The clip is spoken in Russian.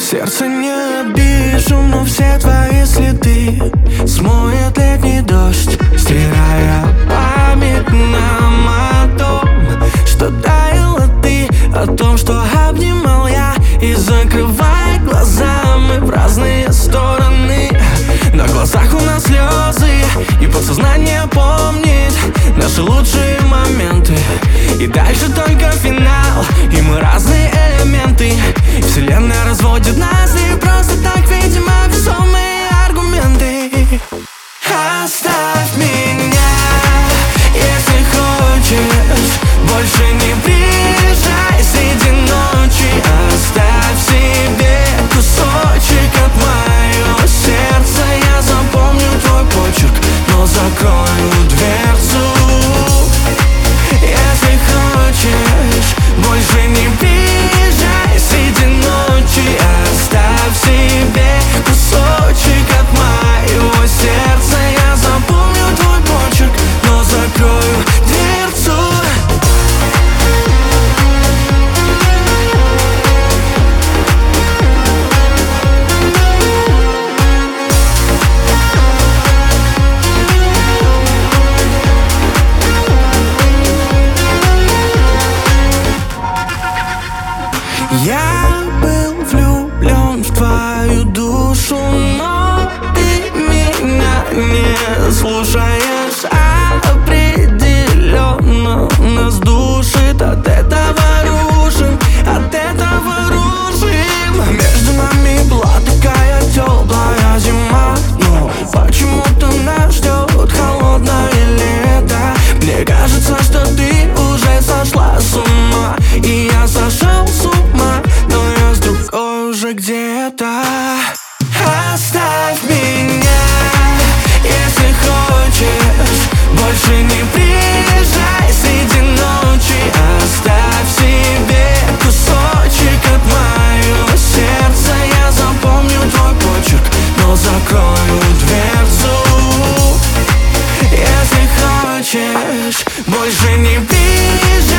Сердце не обижу, но все твои следы смоет летний дождь, стирая память нам о том, что таяла ты, о том, что обнимал я. И закрывай глаза, мы в разные стороны. На глазах у нас слезы, и подсознание помнит наши лучшие моменты. И дальше только финал, и мы разные элементы. И вселенная разводит нас, и просто так, видимо, весомые аргументы. Оставь меня, если хочешь, больше не приезжай среди ночи. Оставь себе кусочек от моего сердца. Я запомню твой почерк, но закрою дверцу. Если хочешь, больше не приезжай среди ночи. Оставь себе кусочек от моего сердца. Я запомню твой почерк, но закрою дверцу. Я был влюблен в твою душу, но ты меня не слушаешь. Определенно нас душит, от этого рушим, от этого рушим. Между нами была такая теплая зима, но почему-то нас ждет холодное лето. Мне кажется, что ты уже сошла с ума, и я сошел с ума, но я с другой уже где-то. Оставь меня, если хочешь, больше не приезжай среди ночи. Оставь себе кусочек от моего сердца. Я запомню твой почерк, но закрою дверцу. Если хочешь, больше не приезжай